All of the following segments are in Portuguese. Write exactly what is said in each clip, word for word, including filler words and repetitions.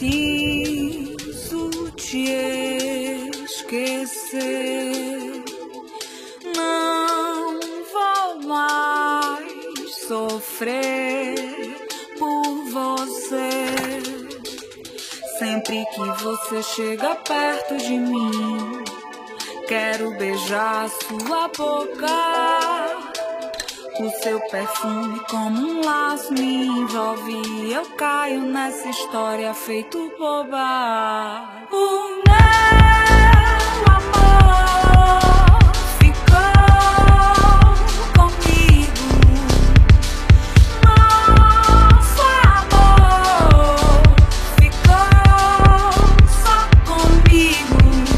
preciso te esquecer. Não vou mais sofrer por você. Sempre que você chega perto de mim, quero beijar sua boca. O seu perfume como um laço me envolve e eu caio nessa história feito boba. O meu amor ficou comigo. Nosso amor ficou só comigo.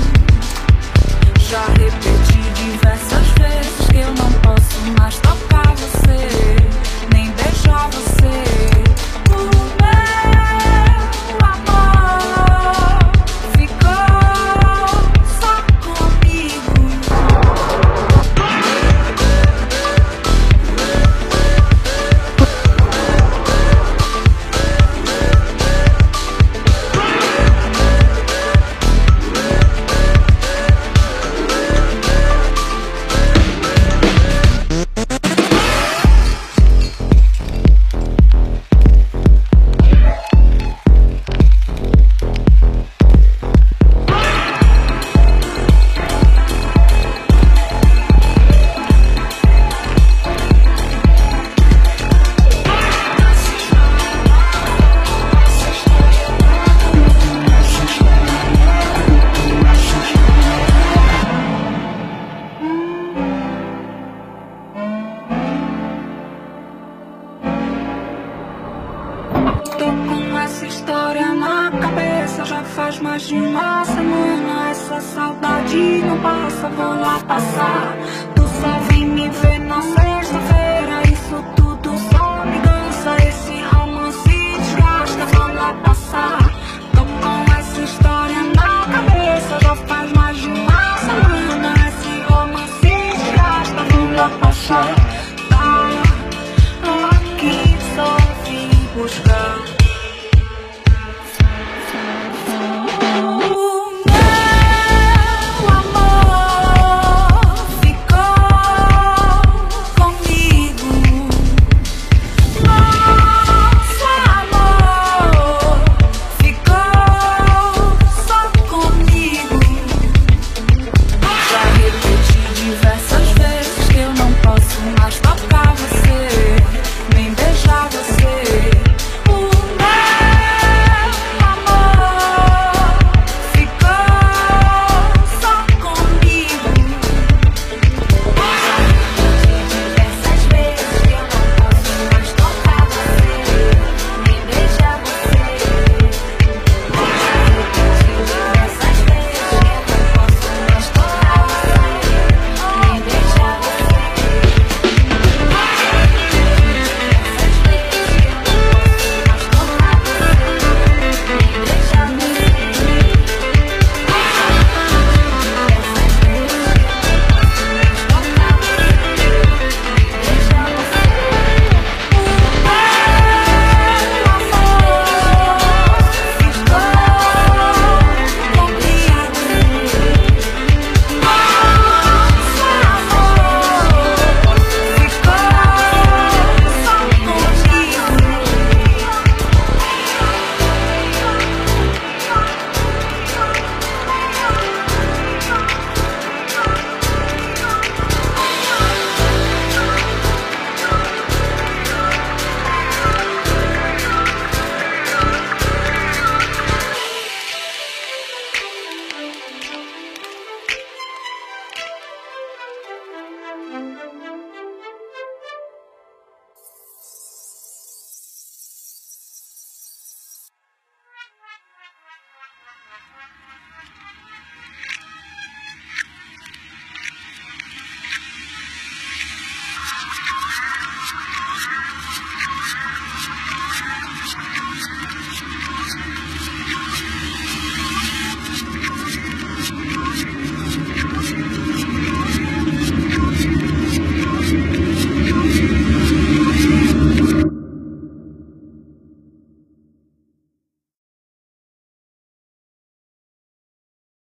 Já repeti diversas vezes que eu não posso mais tocar você, nem beijar você. O meu amor ficou só comigo. Tô com essa história na cabeça já faz mais de uma semana. Essa saudade não passa, vou lá passar. Tu só vem me ver na sexta-feira, isso tudo só me cansa. Esse romance desgasta, vou lá passar. Tô com essa história na cabeça já faz mais de uma semana. Esse romance desgasta, vou lá passar. Tá aqui, só vim buscar.